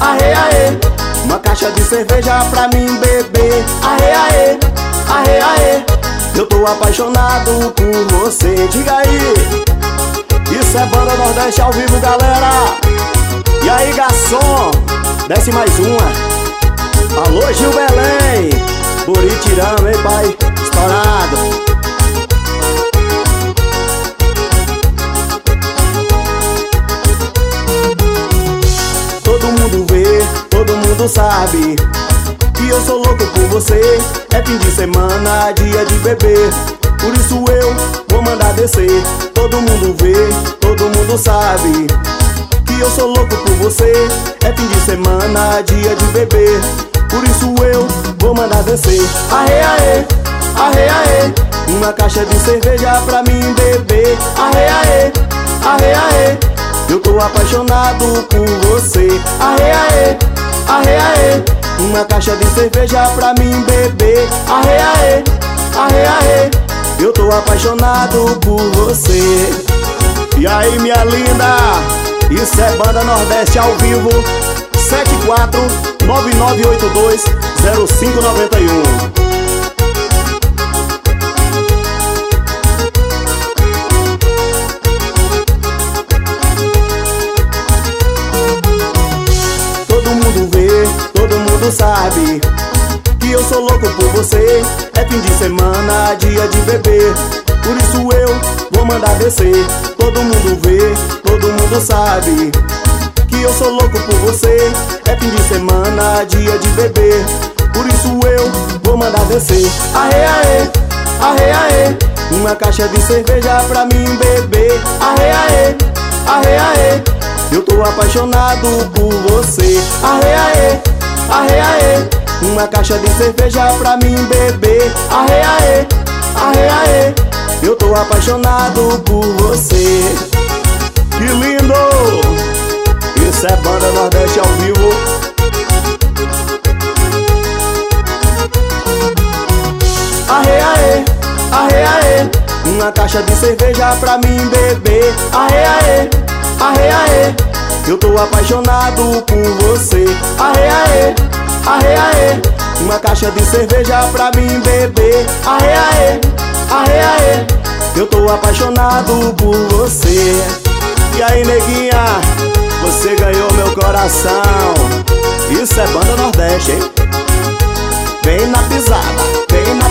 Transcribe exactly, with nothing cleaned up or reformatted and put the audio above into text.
Aê, aê. Uma caixa de cerveja pra mim beber. Aê, aê, aê, aê. Eu tô apaixonado por você. Diga aí. Isso é Banda Nordeste ao vivo, galera. E aí, garçom, desce mais uma. Alô, Gil Belém, Buritirama, hein, pai? Estourado. Todo mundo vê, todo mundo sabe que eu sou louco por você. É fim de semana, dia de beber, por isso eu vou mandar descer. Todo mundo vê, todo mundo sabe que eu sou louco por você. É fim de semana, dia de beber, por isso eu vou mandar descer. Aê, aê, aê, aê. Uma caixa de cerveja pra mim beber. Aê, aê, aê, aê. Eu tô apaixonado por você. Aê, aê, aê, aê. Uma caixa de cerveja pra mim beber. Aê, aê, aê, aê. Eu tô apaixonado por você. E aí, minha linda, isso é Banda Nordeste ao vivo. Sete quatro nove nove oito dois zero cinco nove um. Todo mundo vê, todo mundo sabe que eu sou louco por você. É fim de semana, dia de beber, por isso eu vou mandar descer. Todo mundo vê, todo mundo sabe que eu sou louco por você. É fim de semana, dia de beber, por isso eu vou mandar descer. Aê, aê, aê, aê. Uma caixa de cerveja pra mim beber. Aê, aê, aê, aê. Eu tô apaixonado por você. Aê, aê, aê, aê. Uma caixa de cerveja pra mim beber. Aê, aê, aê, aê. Eu tô apaixonado por você. Que lindo! Isso é Banda Nordeste ao vivo. Aê, aê, aê, aê. Uma caixa de cerveja pra mim beber. Aê, aê, aê, aê. Eu tô apaixonado por você. Aê, aê, aê, aê. Uma caixa de cerveja pra mim beber. Aê, aê, aê, aê. Eu tô apaixonado por você. E aí, neguinha, você ganhou meu coração. Isso é Banda Nordeste, hein? Vem na pisada, vem na